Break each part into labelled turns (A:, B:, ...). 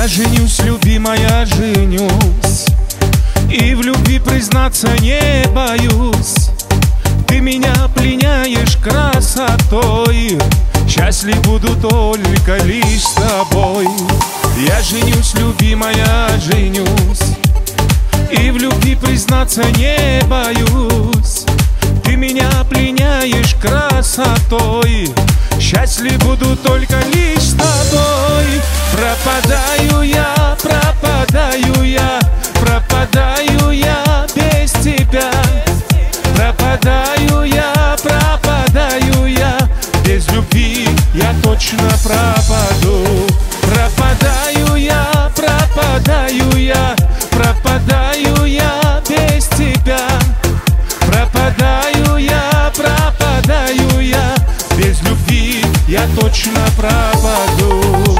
A: Я женюсь, любимая, женюсь, и в любви признаться не боюсь. Ты меня пленяешь красотой, счастлив буду только лишь с тобой. Я женюсь, любимая, женюсь, и в любви признаться не боюсь. Ты меня пленяешь красотой, счастлив буду только лишь с тобой. Пропадаю я, пропадаю я, пропадаю я без тебя. Пропадаю я, пропадаю я, без любви я точно пропаду. Пропадаю я, пропадаю я, пропадаю я без тебя. Пропадаю я, пропадаю я, без любви я точно пропаду.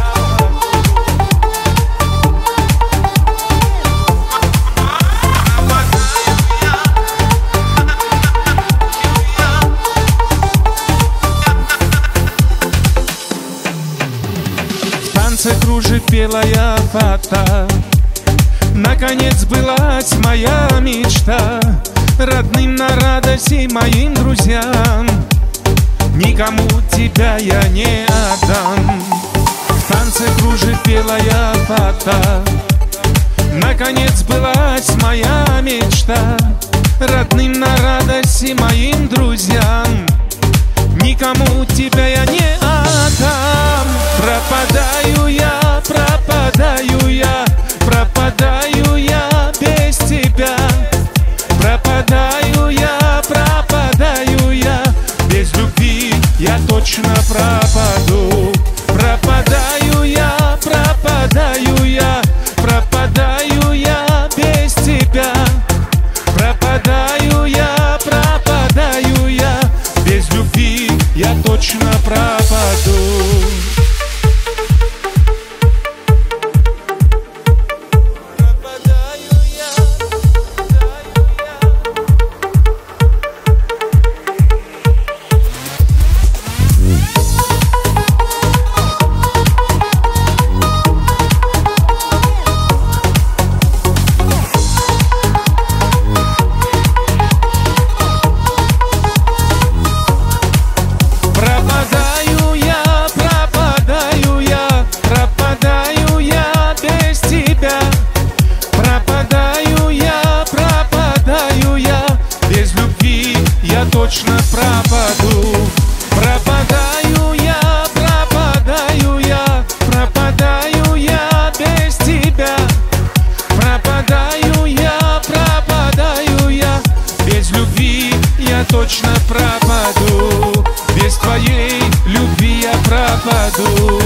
A: В танце кружит белая фата, наконец сбылась моя мечта. Родным на радость и моим друзьям никому тебя я не отдам. В танце кружит белая фата, наконец сбылась моя мечта. Родным на радость и моим друзьям никому тебя я не отдам. Пропадаю я, пропадаю я, пропадаю я без тебя. Пропадаю я, пропадаю я, без любви я точно пропаду. Пропадаю я, пропадаю я, пропадаю я без тебя. Пропадаю я, пропадаю я, без любви я точно пропаду. Точно пропаду. Пропадаю я, пропадаю я, пропадаю я без тебя. Пропадаю я, пропадаю я, без любви я точно пропаду. Без твоей любви я пропаду.